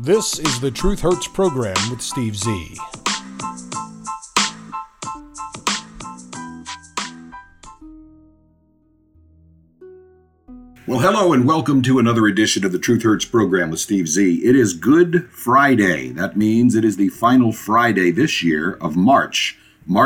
This is the Truth Hurts program with Steve Z. Well, hello and welcome to another edition of the Truth Hurts program with Steve Z. It is Good Friday. That means it is the final Friday this year of March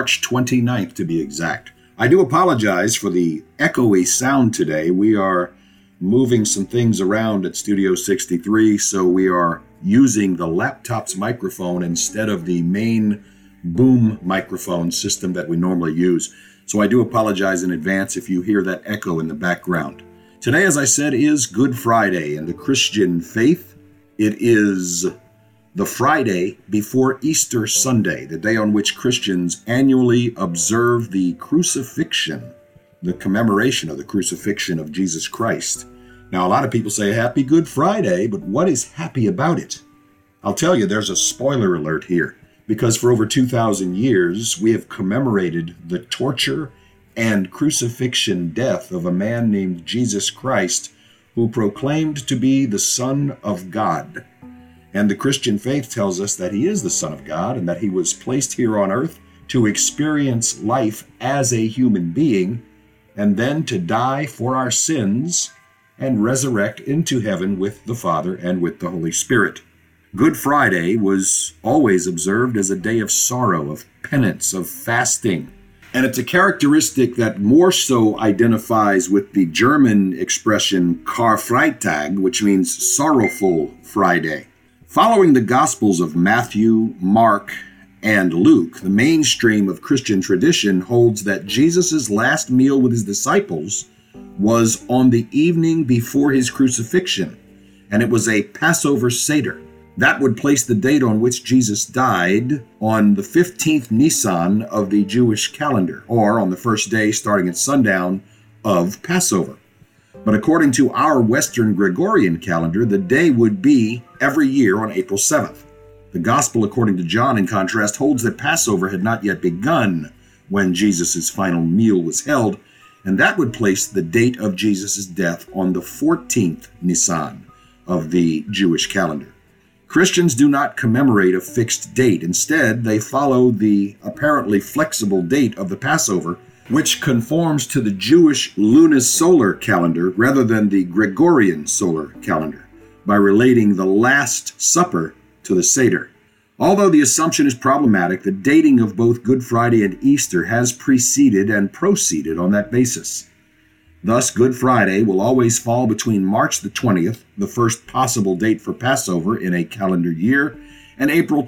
29th to be exact. I do apologize for the echoey sound today. We are moving some things around at Studio 63, so we are using the laptop's microphone instead of the main boom microphone system that we normally use. So I do apologize in advance if you hear that echo in the background. Today, as I said, is Good Friday. In the Christian faith, it is the Friday before Easter Sunday, the day on which Christians annually observe the crucifixion, the commemoration of the crucifixion of Jesus Christ. Now, a lot of people say Happy Good Friday, but what is happy about it? I'll tell you, there's a spoiler alert here, because for over 2,000 years, we have commemorated the torture and crucifixion death of a man named Jesus Christ, who proclaimed to be the Son of God. And the Christian faith tells us that he is the Son of God and that he was placed here on earth to experience life as a human being and then to die for our sins and resurrect into heaven with the Father and with the Holy Spirit. Good Friday was always observed as a day of sorrow, of penance, of fasting. And it's a characteristic that more so identifies with the German expression Karfreitag, which means sorrowful Friday. Following the Gospels of Matthew, Mark, and Luke, the mainstream of Christian tradition holds that Jesus' last meal with his disciples was on the evening before his crucifixion, and it was a Passover Seder. That would place the date on which Jesus died on the 15th Nisan of the Jewish calendar, or on the first day starting at sundown of Passover. But according to our Western Gregorian calendar, the day would be every year on April 7th. The Gospel, according to John, in contrast, holds that Passover had not yet begun when Jesus' final meal was held, and that would place the date of Jesus' death on the 14th Nisan of the Jewish calendar. Christians do not commemorate a fixed date. Instead, they follow the apparently flexible date of the Passover, which conforms to the Jewish lunisolar calendar rather than the Gregorian solar calendar, by relating the Last Supper to the Seder. Although the assumption is problematic, the dating of both Good Friday and Easter has preceded and proceeded on that basis. Thus, Good Friday will always fall between March the 20th, the first possible date for Passover in a calendar year, and April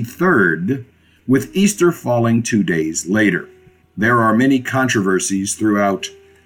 23rd, with Easter falling 2 days later. There are many controversies throughout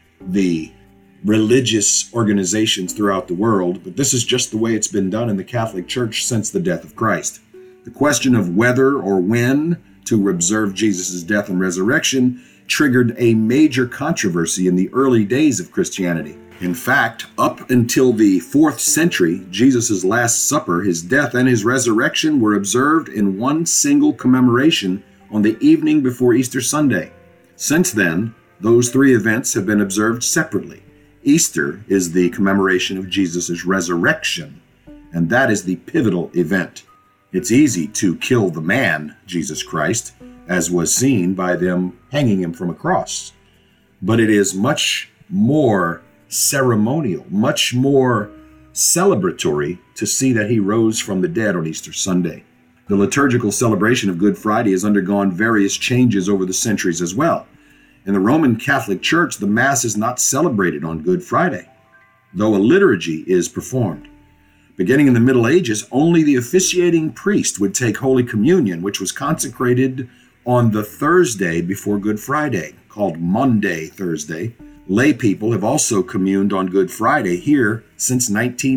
the religious organizations throughout the world, but this is just the way it's been done in the Catholic Church since the death of Christ. The question of whether or when to observe Jesus' death and resurrection triggered a major controversy in the early days of Christianity. In fact, up until the 4th century, Jesus' Last Supper, his death, and his resurrection were observed in one single commemoration on the evening before Easter Sunday. Since then, those three events have been observed separately. Easter is the commemoration of Jesus' resurrection, and that is the pivotal event. It's easy to kill the man, Jesus Christ, as was seen by them hanging him from a cross. But it is much more ceremonial, much more celebratory to see that he rose from the dead on Easter Sunday. The liturgical celebration of Good Friday has undergone various changes over the centuries as well. In the Roman Catholic Church, the Mass is not celebrated on Good Friday, though a liturgy is performed. Beginning in the Middle Ages, only the officiating priest would take Holy Communion, which was consecrated on the Thursday before Good Friday, called Maundy Thursday. Lay people have also communed on Good Friday here since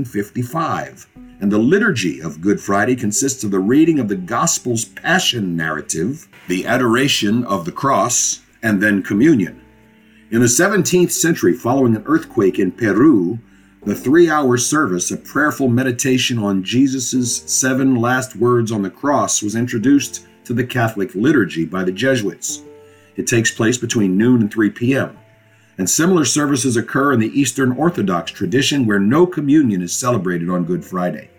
1955. And the liturgy of Good Friday consists of the reading of the Gospel's Passion narrative, the adoration of the cross, and then communion. In the 17th century, following an earthquake in Peru, the 3-hour service, a prayerful meditation on Jesus' 7 last words on the cross, was introduced to the Catholic liturgy by the Jesuits. It takes place between noon and 3 p.m. And similar services occur in the Eastern Orthodox tradition where no communion is celebrated on Good Friday.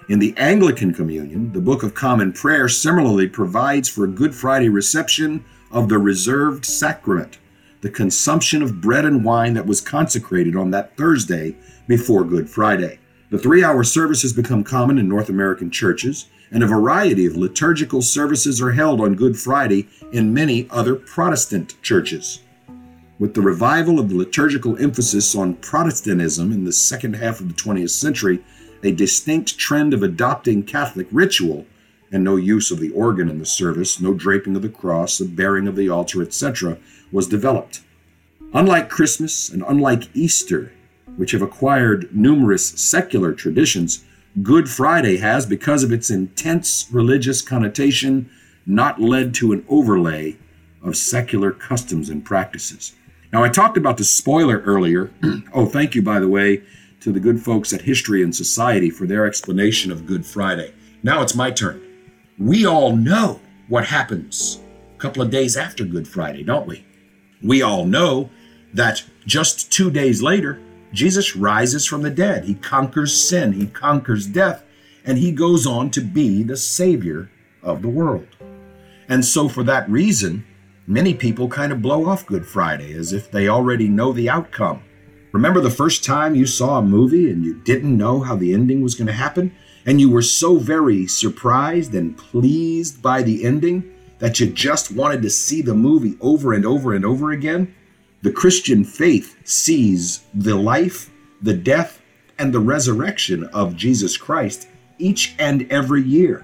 In the Anglican Communion, the Book of Common Prayer similarly provides for Good Friday reception of the reserved sacrament, the consumption of bread and wine that was consecrated on that Thursday before Good Friday. The 3-hour service has become common in North American churches, and a variety of liturgical services are held on Good Friday in many other Protestant churches. With the revival of the liturgical emphasis on Protestantism in the second half of the 20th century, a distinct trend of adopting Catholic ritual and no use of the organ in the service, no draping of the cross, the bearing of the altar, etc., was developed. Unlike Christmas and unlike Easter, which have acquired numerous secular traditions, Good Friday has, because of its intense religious connotation, not led to an overlay of secular customs and practices. Now, I talked about the spoiler earlier. Oh, thank you, by the way, to the good folks at History and Society for their explanation of Good Friday. Now it's my turn. We all know what happens a couple of days after Good Friday, don't we? We all know that just 2 days later, Jesus rises from the dead. He conquers sin, he conquers death, and he goes on to be the Savior of the world. And so for that reason, many people kind of blow off Good Friday as if they already know the outcome. Remember the first time you saw a movie and you didn't know how the ending was going to happen? And you were so very surprised and pleased by the ending that you just wanted to see the movie over and over and over again? The Christian faith sees the life, the death, and the resurrection of Jesus Christ each and every year,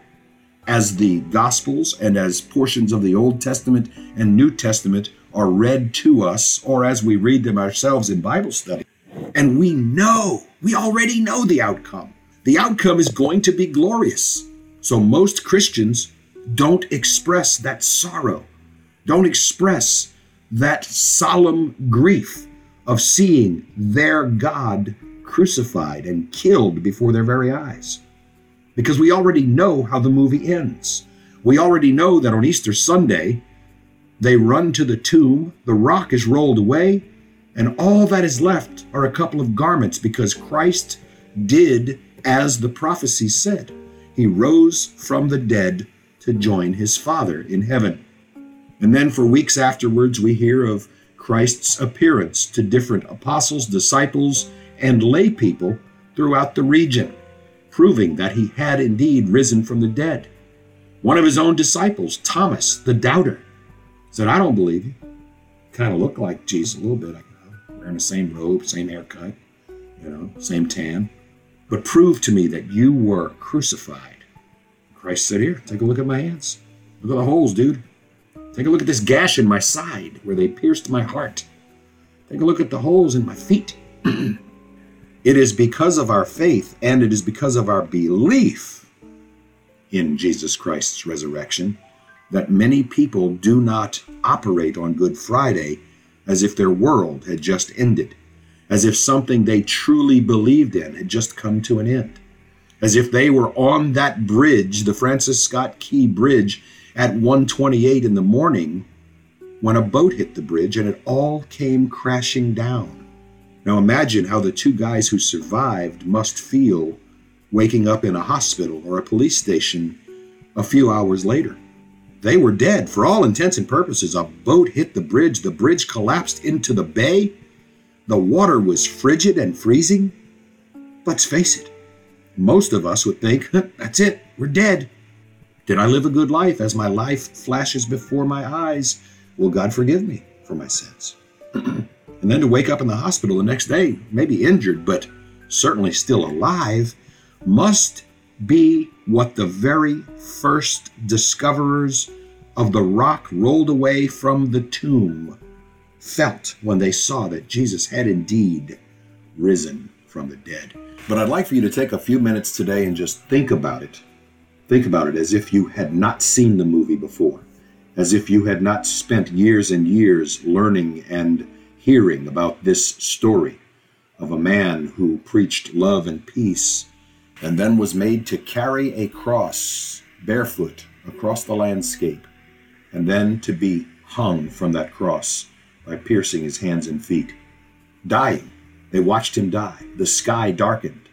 as the Gospels and as portions of the Old Testament and New Testament are read to us, or as we read them ourselves in Bible study. And we already know the outcome. The outcome is going to be glorious. So most Christians don't express that sorrow, don't express that solemn grief of seeing their God crucified and killed before their very eyes. Because we already know how the movie ends. We already know that on Easter Sunday, they run to the tomb, the rock is rolled away, and all that is left are a couple of garments, because Christ did as the prophecy said. He rose from the dead to join his Father in heaven. And then for weeks afterwards, we hear of Christ's appearance to different apostles, disciples, and lay people throughout the region, proving that he had indeed risen from the dead. One of his own disciples, Thomas, the doubter, said, "I don't believe you." Kind of looked like Jesus a little bit, wearing the same robe, same haircut, same tan. "But prove to me that you were crucified." Christ said, "Here, take a look at my hands. Look at the holes, dude. Take a look at this gash in my side where they pierced my heart. Take a look at the holes in my feet." It is because of our faith and it is because of our belief in Jesus Christ's resurrection that many people do not operate on Good Friday as if their world had just ended, as if something they truly believed in had just come to an end, as if they were on that bridge, the Francis Scott Key Bridge, at 1:28 in the morning when a boat hit the bridge and it all came crashing down. Now imagine how the two guys who survived must feel waking up in a hospital or a police station a few hours later. They were dead. For all intents and purposes, a boat hit the bridge collapsed into the bay, the water was frigid and freezing. Let's face it, most of us would think, that's it, we're dead. Did I live a good life as my life flashes before my eyes? Will God forgive me for my sins? And then to wake up in the hospital the next day, maybe injured, but certainly still alive, must be what the very first discoverers of the rock rolled away from the tomb felt when they saw that Jesus had indeed risen from the dead. But I'd like for you to take a few minutes today and just think about it. Think about it as if you had not seen the movie before, as if you had not spent years and years learning and hearing about this story of a man who preached love and peace and then was made to carry a cross barefoot across the landscape and then to be hung from that cross by piercing his hands and feet. Dying. They watched him die. The sky darkened.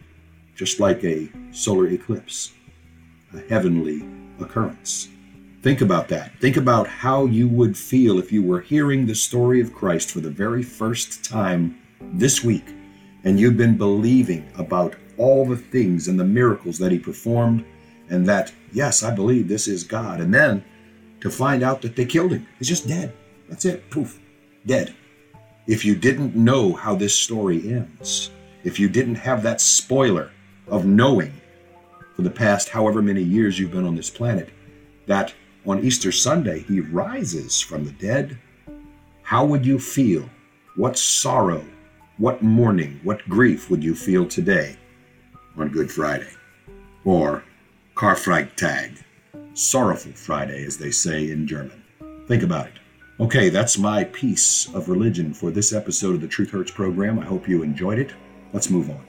just like a solar eclipse, a heavenly occurrence. Think about that. Think about how you would feel if you were hearing the story of Christ for the very first time this week, and you've been believing about all the things and the miracles that he performed, and that, yes, I believe this is God. And then to find out that they killed him. He's just dead. That's it. Poof. Dead. If you didn't know how this story ends, if you didn't have that spoiler of knowing for the past however many years you've been on this planet, that on Easter Sunday he rises from the dead, how would you feel? What sorrow, what mourning, what grief would you feel today on Good Friday? Or Karfreitag, sorrowful Friday, as they say in German. Think about it. Okay, that's my piece of religion for this episode of the Truth Hurts program. I hope you enjoyed it. Let's move on.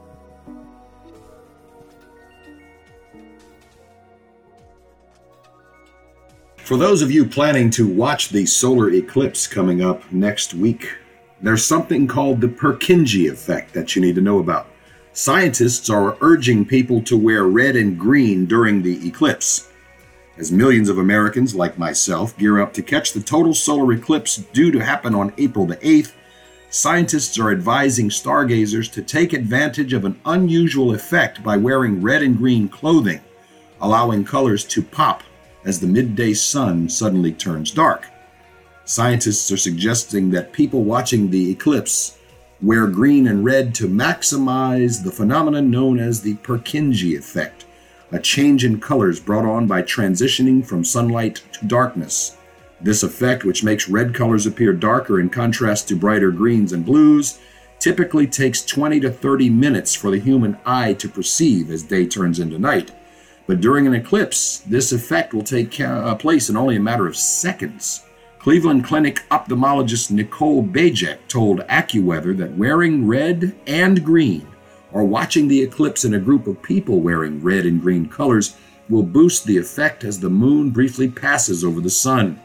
For those of you planning to watch the solar eclipse coming up next week, there's something called the Purkinje effect that you need to know about. Scientists are urging people to wear red and green during the eclipse. As millions of Americans, like myself, gear up to catch the total solar eclipse due to happen on April the 8th, scientists are advising stargazers to take advantage of an unusual effect by wearing red and green clothing, allowing colors to pop as the midday sun suddenly turns dark. Scientists are suggesting that people watching the eclipse wear green and red to maximize the phenomenon known as the Purkinje effect, a change in colors brought on by transitioning from sunlight to darkness. This effect, which makes red colors appear darker in contrast to brighter greens and blues, typically takes 20 to 30 minutes for the human eye to perceive as day turns into night. But during an eclipse, this effect will take place in only a matter of seconds. Cleveland Clinic ophthalmologist Nicole Bajek told AccuWeather that wearing red and green or watching the eclipse in a group of people wearing red and green colors will boost the effect as the moon briefly passes over the sun.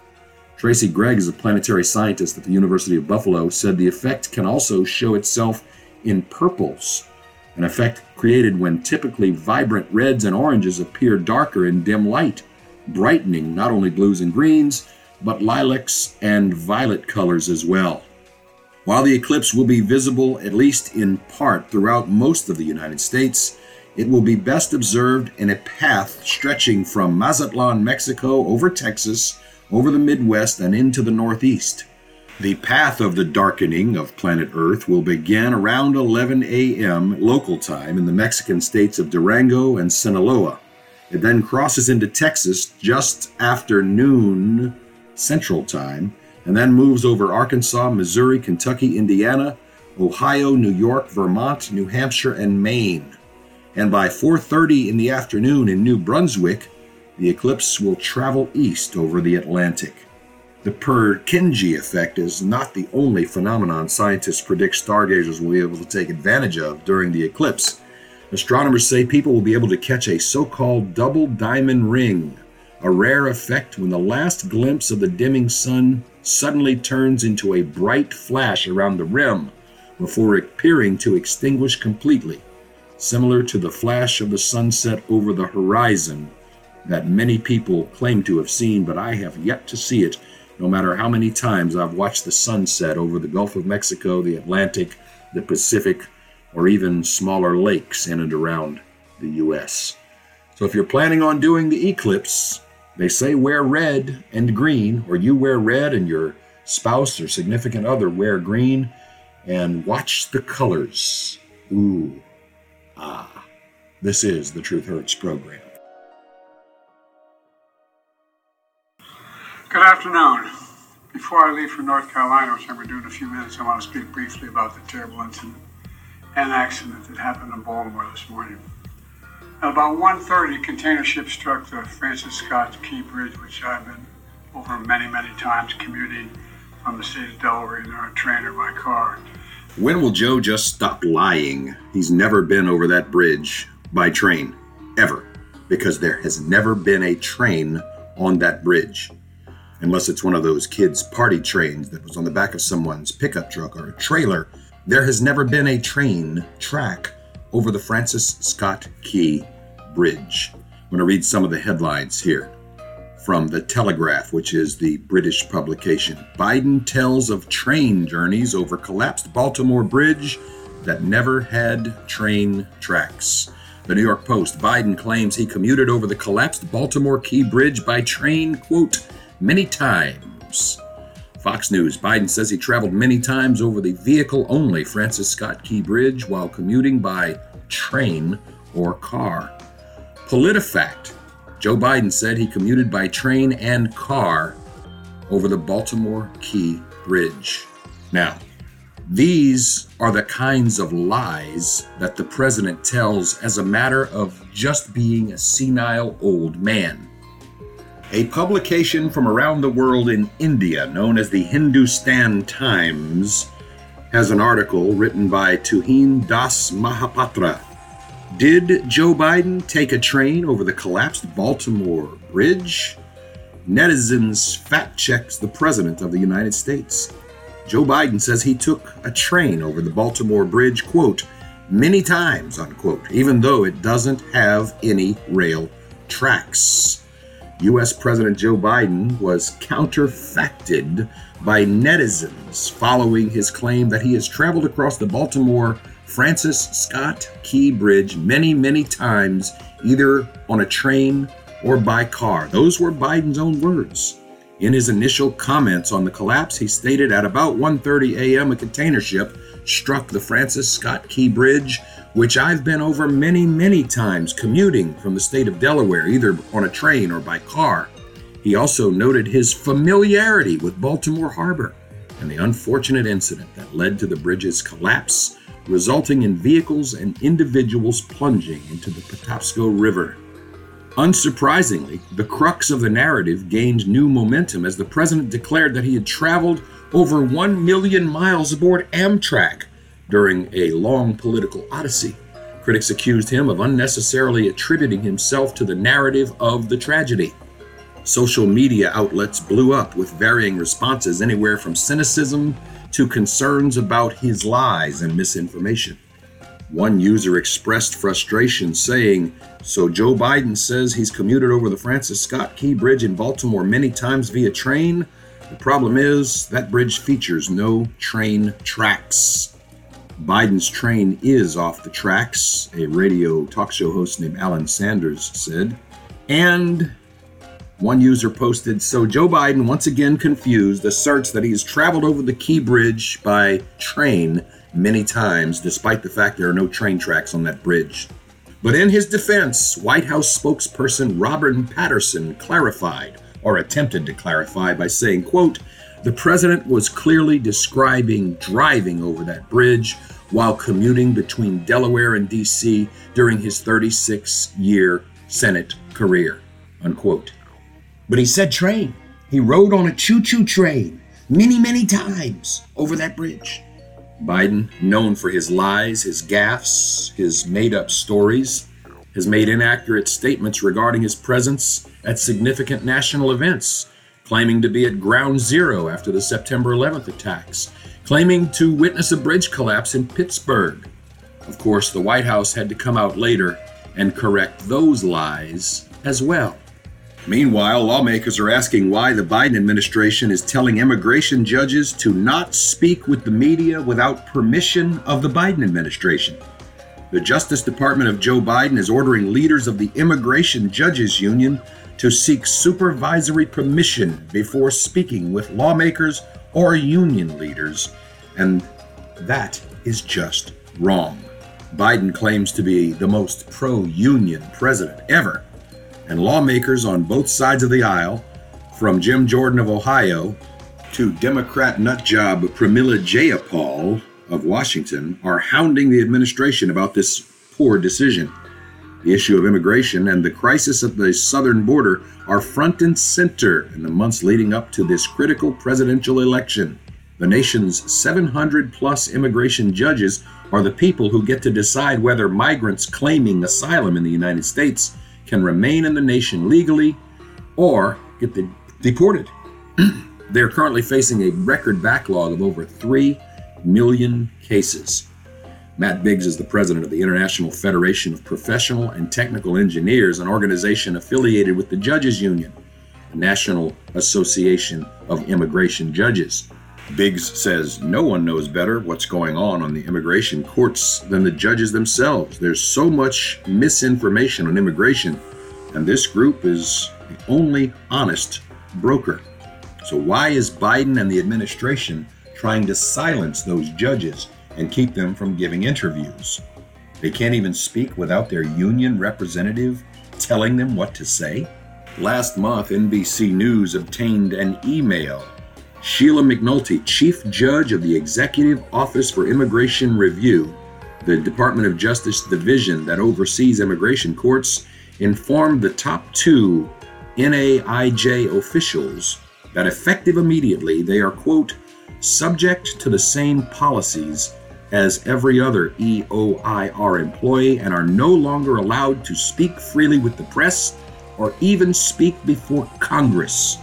Tracy Gregg is a planetary scientist at the University of Buffalo, said the effect can also show itself in purples, an effect created when typically vibrant reds and oranges appear darker in dim light, brightening not only blues and greens, but lilacs and violet colors as well. While the eclipse will be visible, at least in part, throughout most of the United States, it will be best observed in a path stretching from Mazatlan, Mexico, over Texas, over the Midwest, and into the Northeast. The path of the darkening of planet Earth will begin around 11 a.m. local time in the Mexican states of Durango and Sinaloa. It then crosses into Texas just after noon Central Time, and then moves over Arkansas, Missouri, Kentucky, Indiana, Ohio, New York, Vermont, New Hampshire, and Maine. And by 4:30 in the afternoon in New Brunswick, the eclipse will travel east over the Atlantic. The Purkinje effect is not the only phenomenon scientists predict stargazers will be able to take advantage of during the eclipse. Astronomers say people will be able to catch a so-called double diamond ring, a rare effect when the last glimpse of the dimming sun suddenly turns into a bright flash around the rim before appearing to extinguish completely, similar to the flash of the sunset over the horizon that many people claim to have seen, but I have yet to see it, no matter how many times I've watched the sunset over the Gulf of Mexico, the Atlantic, the Pacific, or even smaller lakes in and around the U.S. So if you're planning on doing the eclipse, they say wear red and green, or you wear red and your spouse or significant other wear green, and watch the colors. Ooh, ah. This is the Truth Hurts program. Good afternoon. Before I leave for North Carolina, which I'm going to do in a few minutes, I want to speak briefly about the terrible incident and accident that happened in Baltimore this morning. At about 1:30, a container ship struck the Francis Scott Key Bridge, which I've been over many, many times commuting from the state of Delaware in our train or by car. When will Joe just stop lying? He's never been over that bridge by train, ever, because there has never been a train on that bridge. Unless it's one of those kids' party trains that was on the back of someone's pickup truck or a trailer, there has never been a train track over the Francis Scott Key Bridge. I'm going to read some of the headlines here from The Telegraph, which is the British publication. Biden tells of train journeys over collapsed Baltimore Bridge that never had train tracks. The New York Post, Biden claims he commuted over the collapsed Baltimore Key Bridge by train, quote, many times. Fox News, Biden says he traveled many times over the vehicle-only Francis Scott Key Bridge while commuting by train or car. PolitiFact, Joe Biden said he commuted by train and car over the Baltimore Key Bridge. Now, these are the kinds of lies that the president tells as a matter of just being a senile old man. A publication from around the world in India, known as the Hindustan Times, has an article written by Tuhin Das Mahapatra. Did Joe Biden take a train over the collapsed Baltimore Bridge? Netizens fact-checks the President of the United States. Joe Biden says he took a train over the Baltimore Bridge, quote, many times, unquote, even though it doesn't have any rail tracks. U.S. President Joe Biden was counterfacted by netizens following his claim that he has traveled across the Baltimore Francis Scott Key Bridge many, many times, either on a train or by car. Those were Biden's own words. In his initial comments on the collapse, he stated at about 1:30 a.m. a container ship struck the Francis Scott Key Bridge, which I've been over many, many times commuting from the state of Delaware, either on a train or by car. He also noted his familiarity with Baltimore Harbor and the unfortunate incident that led to the bridge's collapse, resulting in vehicles and individuals plunging into the Patapsco River. Unsurprisingly, the crux of the narrative gained new momentum as the president declared that he had traveled over 1 million miles aboard Amtrak during a long political odyssey. Critics accused him of unnecessarily attributing himself to the narrative of the tragedy. Social media outlets blew up with varying responses, anywhere from cynicism to concerns about his lies and misinformation. One user expressed frustration, saying, so Joe Biden says he's commuted over the Francis Scott Key Bridge in Baltimore many times via train. The problem is that bridge features no train tracks. Biden's train is off the tracks, a radio talk show host named Alan Sanders said. And one user posted, so Joe Biden once again confused, asserts that he has traveled over the Key Bridge by train many times, despite the fact there are no train tracks on that bridge. But in his defense, White House spokesperson Robert Patterson clarified, or attempted to clarify, by saying, quote, the president was clearly describing driving over that bridge while commuting between Delaware and D.C. during his 36-year Senate career, unquote. But he said train. He rode on a choo-choo train many, many times over that bridge. Biden, known for his lies, his gaffes, his made-up stories, has made inaccurate statements regarding his presence at significant national events, claiming to be at ground zero after the September 11th attacks, claiming to witness a bridge collapse in Pittsburgh. Of course, the White House had to come out later and correct those lies as well. Meanwhile, lawmakers are asking why the Biden administration is telling immigration judges to not speak with the media without permission of the Biden administration. The Justice Department of Joe Biden is ordering leaders of the Immigration Judges Union to seek supervisory permission before speaking with lawmakers or union leaders, and that is just wrong. Biden claims to be the most pro-union president ever. And lawmakers on both sides of the aisle, from Jim Jordan of Ohio to Democrat nutjob Pramila Jayapal of Washington, are hounding the administration about this poor decision. The issue of immigration and the crisis at the southern border are front and center in the months leading up to this critical presidential election. The nation's 700-plus immigration judges are the people who get to decide whether migrants claiming asylum in the United States can remain in the nation legally or get deported. They're currently facing a record backlog of over 3 million cases. Matt Biggs is the president of the International Federation of Professional and Technical Engineers, an organization affiliated with the Judges Union, the National Association of Immigration Judges. Biggs says no one knows better what's going on the immigration courts than the judges themselves. There's so much misinformation on immigration, and this group is the only honest broker. So why is Biden and the administration trying to silence those judges and keep them from giving interviews? They can't even speak without their union representative telling them what to say? Last month, NBC News obtained an email. Sheila McNulty, Chief Judge of the Executive Office for Immigration Review, the Department of Justice division that oversees immigration courts, informed the top 2 NAIJ officials that effective immediately they are, quote, subject to the same policies as every other EOIR employee and are no longer allowed to speak freely with the press or even speak before Congress.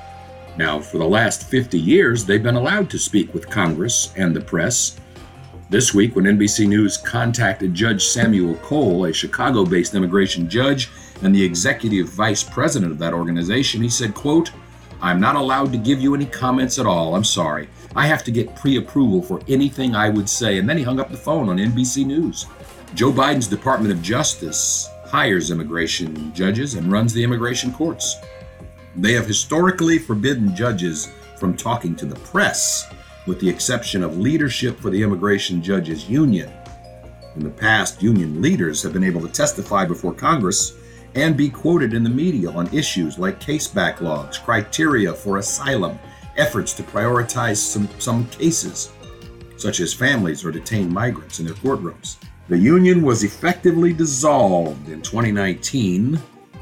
Now, for the last 50 years, they've been allowed to speak with Congress and the press. This week, when NBC News contacted Judge Samuel Cole, a Chicago-based immigration judge and the executive vice president of that organization, he said, quote, I'm not allowed to give you any comments at all. I'm sorry. I have to get pre-approval for anything I would say. And then he hung up the phone on NBC News. Joe Biden's Department of Justice hires immigration judges and runs the immigration courts. They have historically forbidden judges from talking to the press, with the exception of leadership for the Immigration Judges Union. In the past, union leaders have been able to testify before Congress and be quoted in the media on issues like case backlogs, criteria for asylum, efforts to prioritize some cases, such as families or detained migrants in their courtrooms. The union was effectively dissolved in 2019,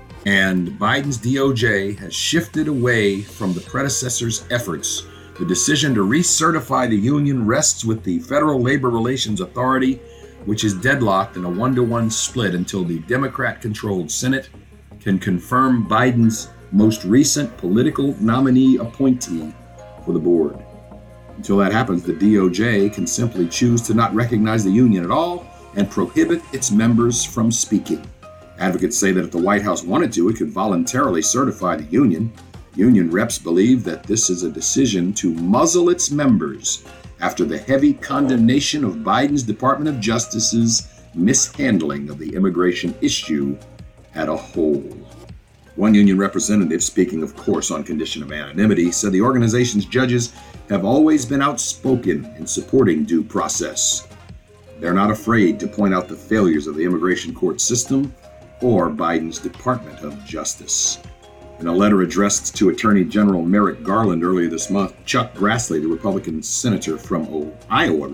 and Biden's DOJ has shifted away from the predecessor's efforts. The decision to recertify the union rests with the Federal Labor Relations Authority, which is deadlocked in a 1-to-1 split until the Democrat-controlled Senate can confirm Biden's most recent political nominee appointee for the board. Until that happens, the DOJ can simply choose to not recognize the union at all and prohibit its members from speaking. Advocates say that if the White House wanted to, it could voluntarily certify the union. Union reps believe that this is a decision to muzzle its members after the heavy condemnation of Biden's Department of Justice's mishandling of the immigration issue as a whole. One union representative, speaking of course on condition of anonymity, said the organization's judges have always been outspoken in supporting due process. They're not afraid to point out the failures of the immigration court system or Biden's Department of Justice. In a letter addressed to Attorney General Merrick Garland earlier this month, Chuck Grassley, the Republican senator from Iowa,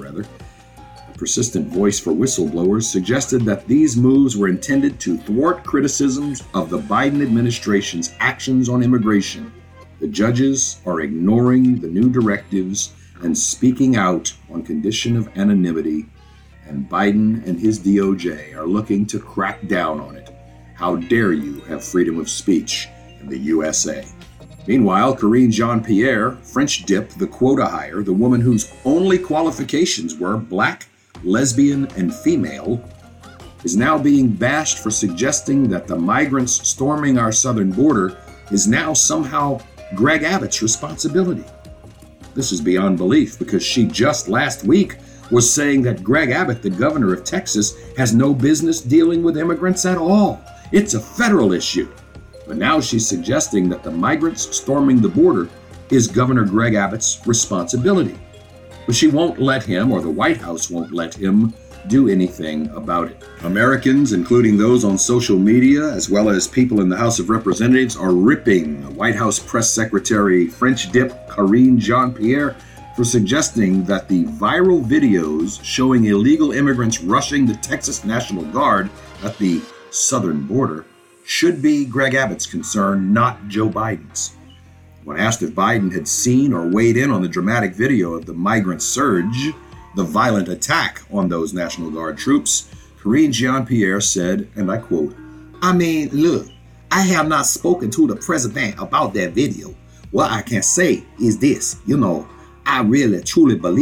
a persistent voice for whistleblowers, suggested that these moves were intended to thwart criticisms of the Biden administration's actions on immigration. The judges are ignoring the new directives and speaking out on condition of anonymity, and Biden and his DOJ are looking to crack down on it. How dare you have freedom of speech in the USA? Meanwhile, Karine Jean-Pierre, French dip, the quota hire, the woman whose only qualifications were black, lesbian, and female, is now being bashed for suggesting that the migrants storming our southern border is now somehow Greg Abbott's responsibility. This is beyond belief, because she just last week was saying that Greg Abbott, the governor of Texas, has no business dealing with immigrants at all. It's a federal issue. But now she's suggesting that the migrants storming the border is Governor Greg Abbott's responsibility. But she won't let him, or the White House won't let him, do anything about it. Americans, including those on social media, as well as people in the House of Representatives, are ripping White House Press Secretary French dip Karine Jean-Pierre for suggesting that the viral videos showing illegal immigrants rushing the Texas National Guard at the southern border should be Greg Abbott's concern, not Joe Biden's. When asked if Biden had seen or weighed in on the dramatic video of the migrant surge, the violent attack on those National Guard troops, Karine Jean-Pierre said, and I quote, "I mean, look, I have not spoken to the president about that video. What I can say is this, I really truly believe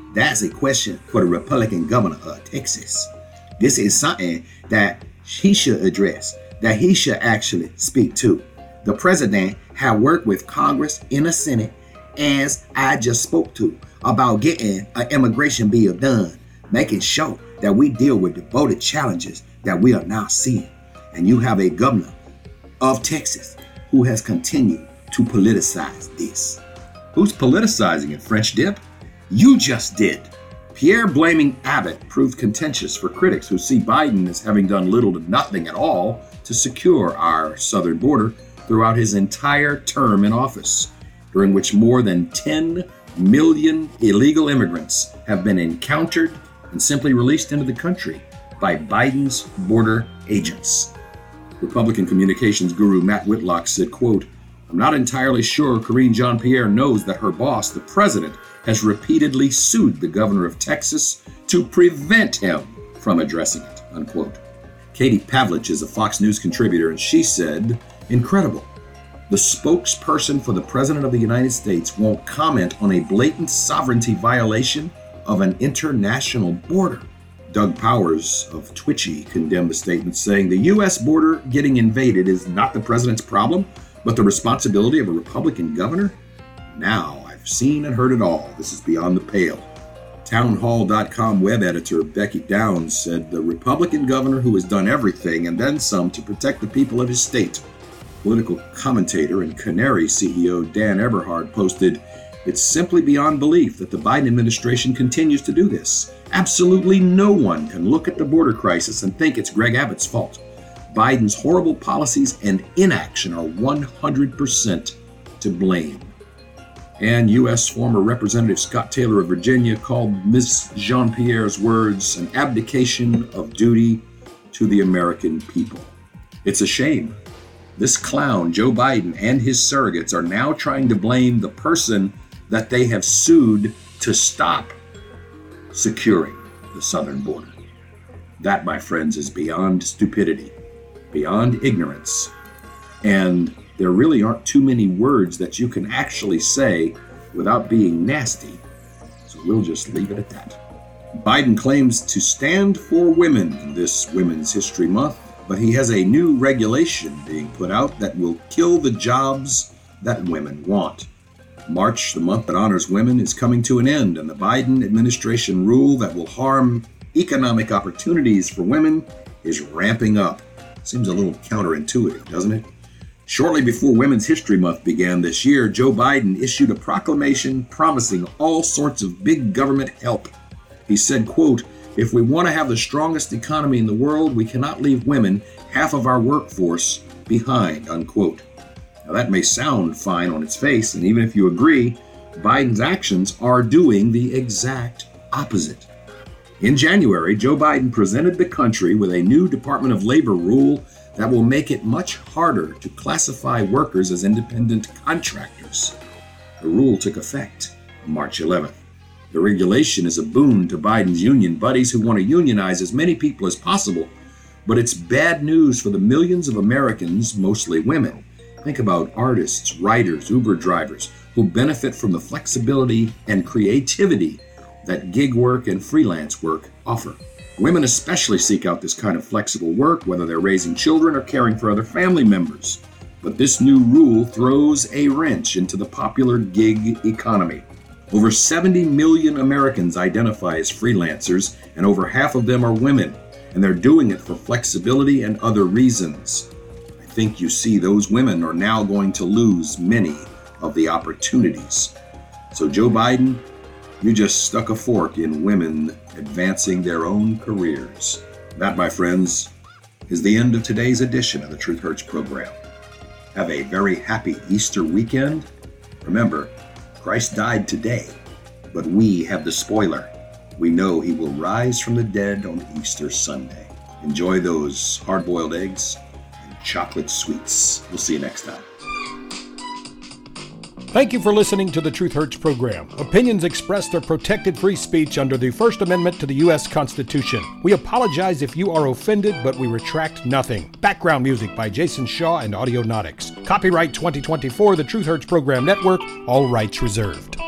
That's a question for the Republican governor of Texas. This is something that he should address, that he should actually speak to. The president had worked with Congress in the Senate, as I just spoke to, about getting an immigration bill done, making sure that we deal with the voter challenges that we are now seeing. And you have a governor of Texas who has continued to politicize this. Who's politicizing it, French dip? You just did. Pierre blaming Abbott proved contentious for critics who see Biden as having done little to nothing at all to secure our southern border throughout his entire term in office, during which more than 10 million illegal immigrants have been encountered and simply released into the country by Biden's border agents. Republican communications guru Matt Whitlock said, quote, "I'm not entirely sure Karine Jean-Pierre knows that her boss, the president, has repeatedly sued the governor of Texas to prevent him from addressing it," unquote. Katie Pavlich is a Fox News contributor, and she said, incredible. The spokesperson for the President of the United States won't comment on a blatant sovereignty violation of an international border. Doug Powers of Twitchy condemned the statement, saying the U.S. border getting invaded is not the president's problem, but the responsibility of a Republican governor? Now I've seen and heard it all. This is beyond the pale. Townhall.com web editor Becky Downs said the Republican governor who has done everything and then some to protect the people of his state. Political commentator and Canary CEO Dan Eberhard posted, "It's simply beyond belief that the Biden administration continues to do this. Absolutely no one can look at the border crisis and think it's Greg Abbott's fault. Biden's horrible policies and inaction are 100% to blame." And U.S. former Representative Scott Taylor of Virginia called Ms. Jean-Pierre's words an abdication of duty to the American people. It's a shame. This clown, Joe Biden, and his surrogates are now trying to blame the person that they have sued to stop securing the southern border. That, my friends, is beyond stupidity, beyond ignorance, and there really aren't too many words that you can actually say without being nasty, so we'll just leave it at that. Biden claims to stand for women in this Women's History Month, but he has a new regulation being put out that will kill the jobs that women want. March, the month that honors women, is coming to an end, and the Biden administration rule that will harm economic opportunities for women is ramping up. Seems a little counterintuitive, doesn't it? Shortly before Women's History Month began this year, Joe Biden issued a proclamation promising all sorts of big government help. He said, quote, "If we want to have the strongest economy in the world, we cannot leave women, half of our workforce, behind," unquote. Now that may sound fine on its face, and even if you agree, Biden's actions are doing the exact opposite. In January, Joe Biden presented the country with a new Department of Labor rule that will make it much harder to classify workers as independent contractors. The rule took effect March 11th. The regulation is a boon to Biden's union buddies who want to unionize as many people as possible, but it's bad news for the millions of Americans, mostly women. Think about artists, writers, Uber drivers, who benefit from the flexibility and creativity that gig work and freelance work offer. Women especially seek out this kind of flexible work, whether they're raising children or caring for other family members. But this new rule throws a wrench into the popular gig economy. Over 70 million Americans identify as freelancers, and over half of them are women, and they're doing it for flexibility and other reasons. I think you see those women are now going to lose many of the opportunities. So Joe Biden, you just stuck a fork in women advancing their own careers. That, my friends, is the end of today's edition of the Truth Hurts program. Have a very happy Easter weekend. Remember, Christ died today, but we have the spoiler. We know he will rise from the dead on Easter Sunday. Enjoy those hard-boiled eggs and chocolate sweets. We'll see you next time. Thank you for listening to the Truth Hurts program. Opinions expressed are protected free speech under the First Amendment to the U.S. Constitution. We apologize if you are offended, but we retract nothing. Background music by Jason Shaw and Audionautics. Copyright 2024, the Truth Hurts Program Network, all rights reserved.